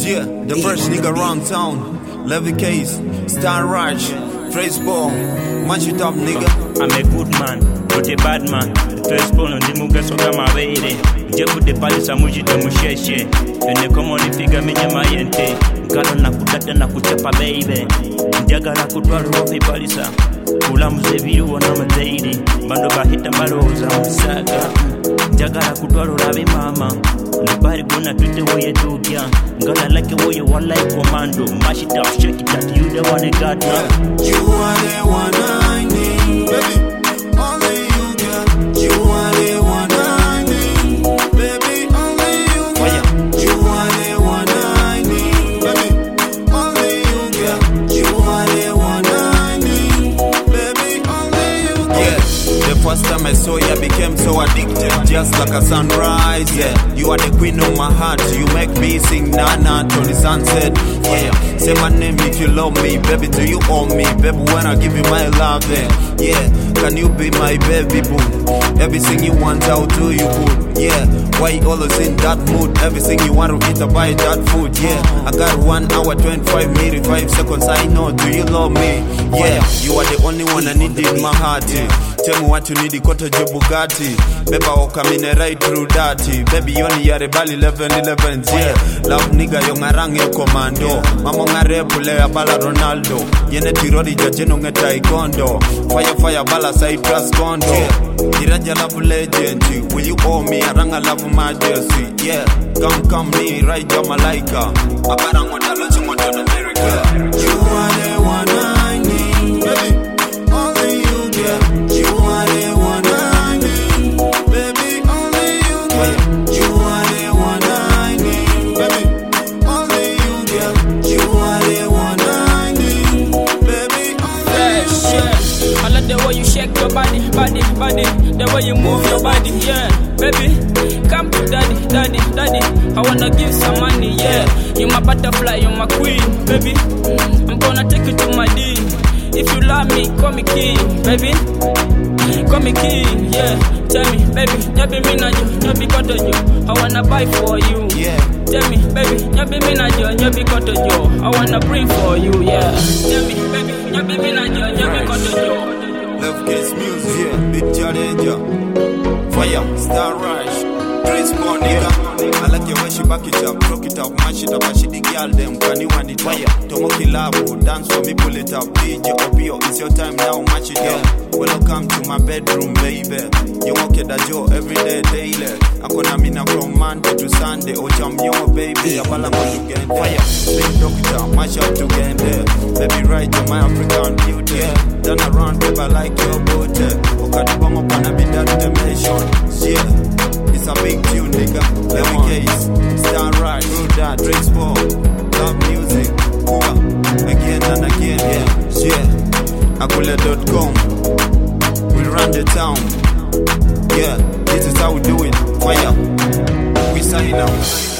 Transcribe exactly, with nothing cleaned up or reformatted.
Yeah, the first nigga around town. Levy Case, Star Raj, Trace Ball, match it up nigga. I'm a good man, not a bad man. Trace Ball on the muga soga mawere. Jebu de pali sa mujita musheshe. Ene komoni figa minye mayente. Nkalo na kutata na kuchapa baby. Njaga la kutwaru wafi palisa. Kula mzebiru wana mazaidi. Bando bahita maroza msaga. Njaga la kutwaru rabi mama. Nobody gonna treat the way you do, yeah. Gonna like the way you want like commando. Mash it up, shake it up, you the one that got yeah. You are the one I need, baby. Only you, girl. You are the one I need, baby. Only you, girl. You are the one I need, baby. Only you, girl. You are the one I need, baby. Only you, girl. Yeah. The first time I saw you, I became so addicted, just like a sunrise. Yeah, you are the queen of my heart. You make me sing Nana till the sunset. Yeah, say my name if you love me, baby. Do you own me, baby? When I give you my love, then yeah, can you be my baby boo? Everything you want, I'll do you good. Yeah, why you always in that mood? Everything you want to eat, I buy that food. Yeah, I got one hour, twenty-five minutes, five seconds. I know, do you love me? Yeah, you are the only one I need in my heart. Yeah. Tell me what you need, kota jo Bugatti. Beba oka mine right through that. Baby yoni yare bali eleven eleven. Yeah, love nigga yo ngarang yo commando. Mamo ngare pule ya bala Ronaldo. Yene tirori jajeno nge taekwondo. Fire fire bala side trust condo. Yeah, iraja love legend. Will you owe me? Aranga love majesty. Yeah, come come me right yo malaika. Aparango dalo chungo to America. You are the one I need, baby. Only you, girl. You are the one I need, baby. Only you, girl. You are the one I need, baby. Only you, girl. You are the one I need, baby. Only you, yeah. I like the way you shake your body, body, body. The way you move your body, yeah, baby. Come to daddy, daddy, daddy. I wanna give some money, yeah. You my butterfly, you my queen, baby. I'm gonna take you to my D. If you love me, call me king, baby. Call me king, yeah. Tell me, baby, nyabi mina jo, nyabi koto jo. I wanna buy for you, yeah. Tell me, baby, nyabi mina jo, nyabi koto jo. I wanna bring for you, yeah. Tell me, baby, nyabi mina jo, nyabi koto jo. Love Case Music, yeah. Big challenger. Fire, Star Rush, Trace Ball, nigga. I like your way she back it up, rock it up, mash it up, and she the girl them. Can you want it? Fire, Tomo Kilabo, dance for me, pull it up. D J Opio, it's your time now, match it up. Welcome to my bedroom, baby. You walk at the Joe every day, daily. I gonna mina from Monday to Sunday. Oh, jam yo, baby. I bala go to get fire. Big doctor, mash up to get there. Baby, right to my African beauty. Turn around, baby, I like your booty. Okay, the bomb up and I be that dimension. Yeah, it's a big tune, nigga. Levy Case, Star Raj, through that, Trace Ball, love music, Cuba, again and again, yeah, yeah. Akule dot com, we run the town. Yeah, this is how we do it. Fire, we sign out.